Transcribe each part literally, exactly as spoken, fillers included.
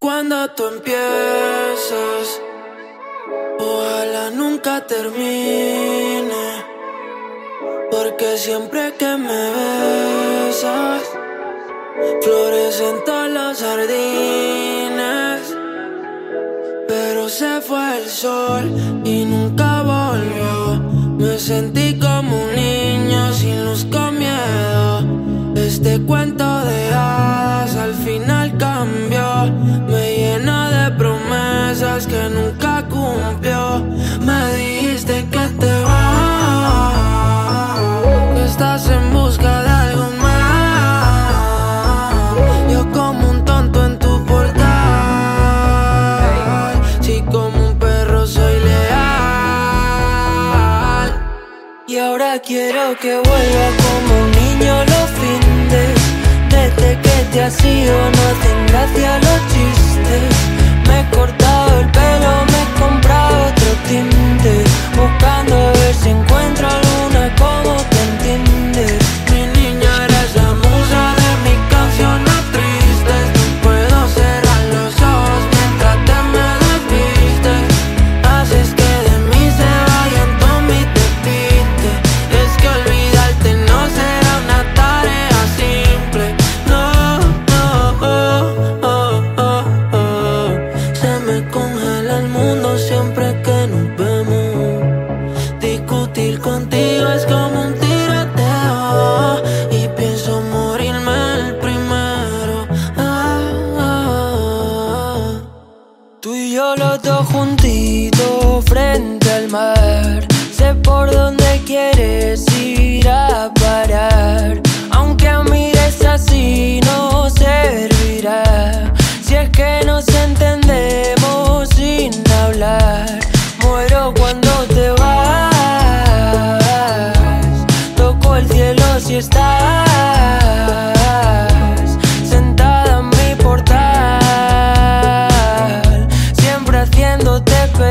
Cuando tú empiezas, ojalá nunca termine, porque siempre que me besas, florecen todos los jardines. Pero se fue el sol y nunca volvió. Me sentí como un niño sin luz, con miedo. Este cuento de hadas al final cambió. Me llenó de promesas que nunca cumplió. Me dijiste que te vas, que estás en busca de algo más. Yo como un tonto en tu portal. Si como un perro soy leal. Y ahora quiero que vuelva como un niño los findes. Desde que te has ido no hacen gracia los chistes. Me he cortado el pelo, me he comprado otro tinte, buscando a ver si encuentro alguna como te entiende. Mi niña, eres la musa de mis canciones tristes. No puedo cerrar los ojos mientras te me desvistes. Haces que de mí se vayan todos mis despistes. Es que olvidarte no será una tarea simple. No, no, oh, oh, oh, oh. Se me congela el mundo siempre que nos vemos. Discutir contigo es como un tiroteo y pienso morirme el primero. Ah, ah, ah. Tú y yo los dos juntitos frente al mar. Sé por dónde quieres ir a parar. Aunque mires así no servirá. Si es que nos entendemos sin hablar. Muero cuando te vas. Toco el cielo si estás sentada en mi portal, siempre haciéndote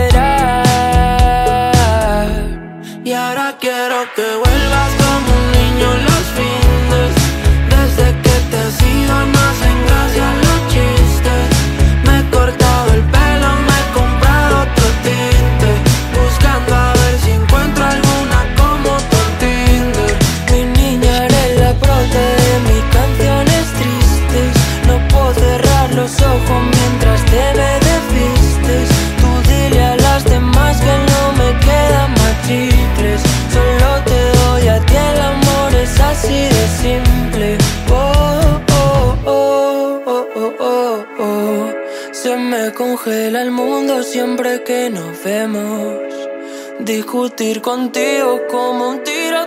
esperar. Y ahora quiero que vuelvas como un niño los fines. Desde que te has ido no hacen gracia los chistes. Me he cortado el pelo, me he comprado otro tinte, buscando a ver si encuentro alguna como tu Tinder. Mi niña, eres la prota de mis canciones tristes. No puedo cerrar los ojos mientras te me desvistes. Tú dile a las demás que no me quedan más chicles. Solo te doy a ti, el amor es así de simple. Oh, oh, oh, oh, oh, oh, oh. Se me congela el mundo siempre que nos vemos. Discutir contigo como un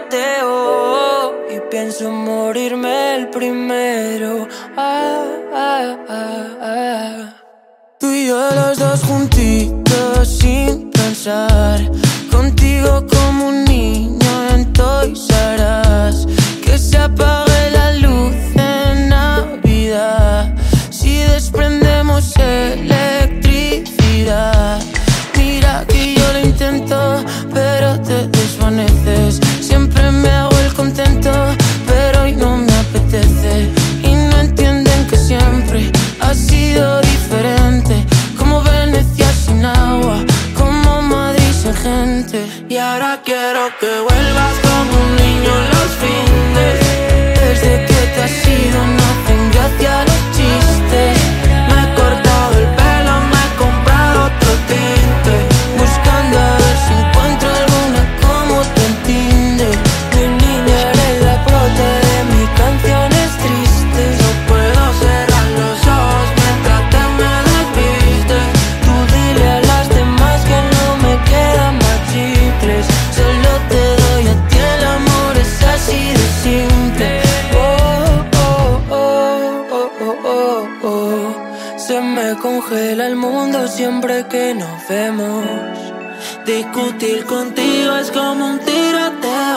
tiroteo y pienso morirme el primero. Ah, ah, ah, ah. Tú y yo los dos juntitos sin pensar. Contigo como un niño en Toys R Us. Que se apague la luz en Navidad si desprendemos electricidad. Mira que yo lo intento, pero te desvaneces. Siempre me hago el contento, pero hoy no me apetece. Y no entienden que siempre ha sido diferente. Como Venecia sin agua, como Madrid sin gente. Y ahora quiero que vuelvas como un niño los fines. Desde que te has ido no hacen gracia los chistes. Me he cortado el pelo, me he comprado otro tinte, buscando a ver si encuentro alguna como te entiende. Mi niña, eres la prota de mis canciones tristes. No puedo cerrar los ojos mientras te me desvistes. Tú dile a las demás que no me quedan más chicles. Solo te doy a ti, el amor es así de simple. Oh, oh, oh, oh, oh, oh, oh. Se me congela el mundo siempre que nos vemos. Discutir contigo es como un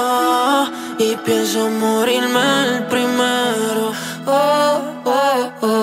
tiroteo y pienso morirme el primero. Oh, oh, oh.